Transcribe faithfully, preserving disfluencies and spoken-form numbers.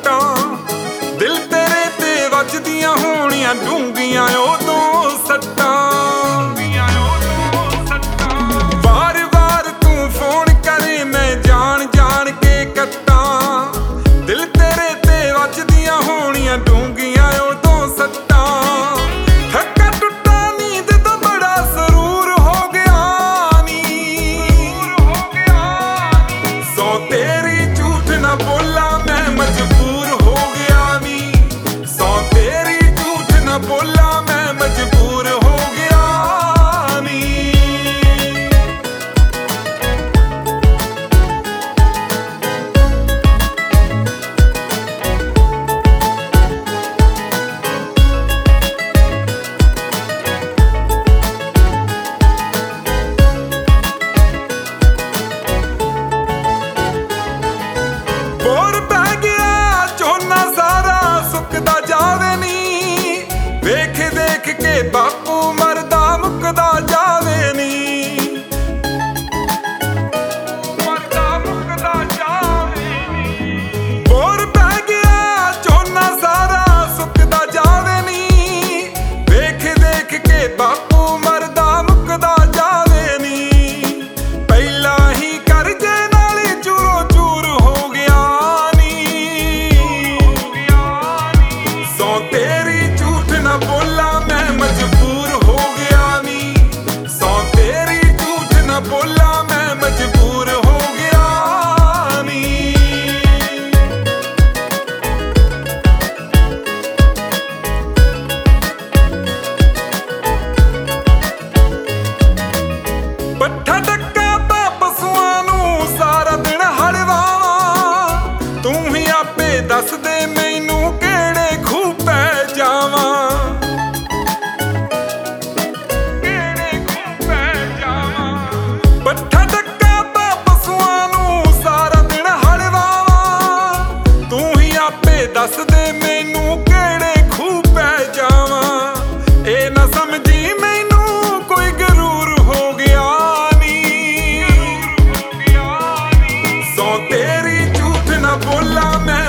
ਸੱਟਾਂ ਦਿਲ ਤੇਰੇ ਤੇ ਵੱਜਦੀਆਂ ਹੋਣੀਆਂ ਡੂੰਘੀਆਂ ਉਦੋਂ ਸੱਟਾਂ। ਵਾਰ ਵਾਰ ਤੂੰ ਫੋਨ ਕਰੇ ਮੈਂ ਜਾਣ ਜਾਣ ਕੇ ਕੱਟਾਂ ਦਿਲ ਤੇਰੇ ਤੇ ਵੱਜਦੀਆਂ ਹੋਣੀਆਂ ਡੂੰਘੀਆਂ ਉਦੋਂ ਸੱਟਾਂ। ਥੱਕਾ ਟੁੱਟਾ ਨੀਂਦ ਦਾ ਬੜਾ ਸਰੂਰ ਹੋ ਗਿਆ ਨੀ ਸੌ ਤੇਰੀ ਝੂਠ ਨਾ ਬੋਲਾਂ ਮੈਂ ਮਜਬੂਰ ਹੋ ਗਿਆ ਨੀ ਸੌ ਤੇਰੀ ਝੂਠ ਨਾ ਬੋਲਾਂ ਮੈਂ ਮਜਬੂਰ ਹੋ ਗਿਆ ਨੀ। ਬੋਰ ਪੈ ਗਿਆ ਝੋਨਾ ਸਾਰਾ ਸੁੱਕਦਾ ਜਾਵੇ ਨੀ ਵੇਖ ਦੇਖ ਕੇ ਬਾਪੂ ਮਰਦਾ ਮੁੱਕਦਾ ਜਾਵੇ ਨੀ ਮਰਦਾ ਮੁੱਕਦਾ ਜਾਵੇ ਨੀ। ਬੋਰ ਪੈ ਗਿਆ ਝੋਨਾ ਸਾਰਾ ਸੁੱਕਦਾ ਜਾਵੇ ਨੀ ਵੇਖ ਦੇਖ ਕੇ ਬਾਪੂ ਮਰਦਾ ਮੁੱਕਦਾ ਜਾਵੇ ਨੀ। ਪਹਿਲਾਂ ਹੀ ਕਰਜ਼ੇ ਨਾਲ ਚੂਰੋ ਚੂਰ ਹੋ ਗਿਆ ਸੌ ਤੇਰੀ ਝੂਠ ਨਾ ਬੋਲਾਂ ਮੈਂ ਮਜਬੂਰ ਹੋ ਗਿਆ ਨੀ ਸੌ ਤੇਰੀ ਝੂਠ ਨਾ ਬੋਲਾਂ ਮੈਂ ਮਜਬੂਰ ਹੋ ਗਿਆ ਨੀ। ਪੱਠਾ ਡੱਕਾ ਤਾਂ ਪਸ਼ੂਆਂ ਨੂੰ ਸਾਰਾ ਦਿਨ ਹਲਵਾਵਾਂ ਤੂੰ ਹੀ ਆਪੇ ਦੱਸ ਦੇ ਮੈਨੂੰ ਕਿਹੜੇ ਖੂਹ ਪੈ ਜਾਵਾਂ ਕਿਹੜੇ ਖੂਹ ਪੈ ਜਾਵਾਂ। ਪੱਠਾ ਡੱਕਾ ਤਾਂ ਪਸ਼ੂਆਂ ਨੂੰ ਸਾਰਾ ਦਿਨ ਹਲਵਾਵਾਂ ਤੂੰ ਹੀ ਆਪੇ ਦੱਸ ਦੇ ਮੈਨੂੰ ਕਿਹੜੇ ਖੂਹ ਪੈ ਜਾਵਾਂ। ਇਹ ਨਾ ਸਮਝੀ ਮੈਨੂੰ ਕੋਈ ਗਰੂਰ ਹੋ ਗਿਆ ਨੀ ਸੌ ਤੇਰੀ ਝੂਠ ਨਾ ਬੋਲਾਂ ਮੈਂ